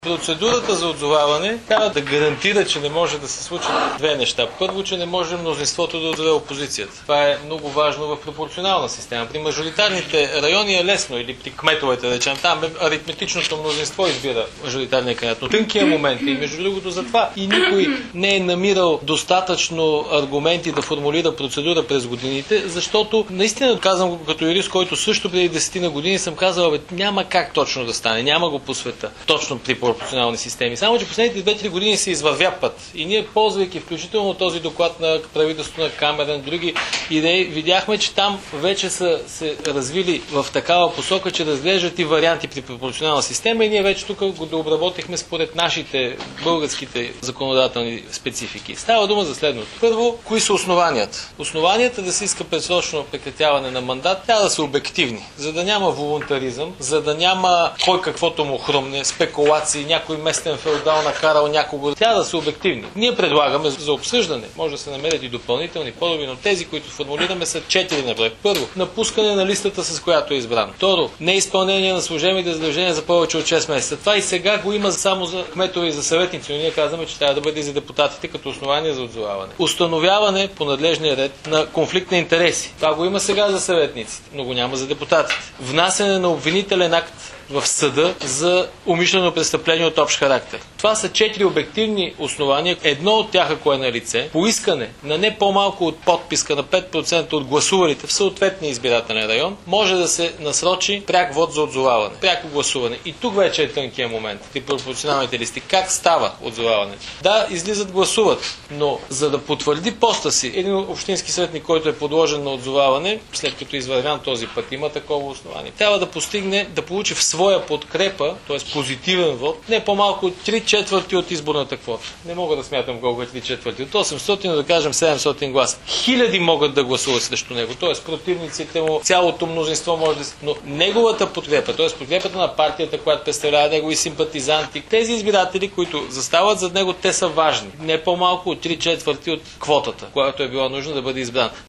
Процедурата за отзоваване трябва да гарантира, че не може да се случат две неща. Първо, че не може мнозинството да отзове опозицията. Това е много важно в пропорционална система. При мажоритарните райони е лесно, или при кметовете, да речем, там аритметичното мнозинство избира мажоритарния кандидат. Но тънкият момент и между другото за това и никой не е намирал достатъчно аргументи да формулира процедура през годините, защото наистина казвам го като юрист, който също преди 10 на години съм казал, няма как точно да стане, няма го по света. Точно при пропорционални системи. Само, че последните 2-3 години се извървя път. И ние, ползвайки включително този доклад на правителството на Камерън, други идеи, видяхме, че там вече са се развили в такава посока, че разглеждат и варианти при пропорционална система и ние вече тук го дообработихме според нашите българските законодателни специфики. Става дума за следното. Първо, кои са основанията? Основанията да се иска предсрочно прекратяване на мандат трябва да са обективни, за да няма волунтаризъм, за да няма кой каквото му хрумне, спекулации, някой местен феодал накарал някого. Трябва да са обективни. Ние предлагаме за обсъждане. Може да се намерят и допълнителни подоби, но тези, които формулираме, са 4 на брой. Първо, напускане на листата, с която е избран. Второ, неизпълнение на служебните задължения за повече от 6 месеца. Това и сега го има само за кметове и за съветници, но ние казваме, че трябва да бъде и за депутатите като основание за отзоваване. Установяване по надлежния ред на конфликт на интереси. Това го има сега за съветниците, но го няма за депутатите. Внасяне на обвинителен акт в съда за умишлено престъпление от общ характер. Това са 4 обективни основания. Едно от тях, ако е на лице, поискане на не по-малко от подписка на 5% от гласувалите в съответния избирателен район, може да се насрочи пряк вод за отзоваване. Пряко гласуване. И тук вече е тънкия момент при пропорционалните листи. Как става отзоваването? Да, излизат, гласуват, но за да потвърди поста си един общински съветник, който е подложен на отзоваване, след като извървян този път, има такова основание. Трябва да постигне, да получи в своя подкрепа, т.е. позитивен вод, не по-малко от 3/4 от изборната квота. Не мога да смятам колко е 3/4. От 800, да кажем 700 гласа. Хиляди могат да гласуват срещу него. Т.е. противниците му, цялото мнозинство може да се... Но неговата подкрепа, т.е. подкрепата на партията, която представлява негови симпатизанти, тези избиратели, които застават зад него, те са важни. Не по-малко от 3/4 от квотата, която е била нужна да бъде избран.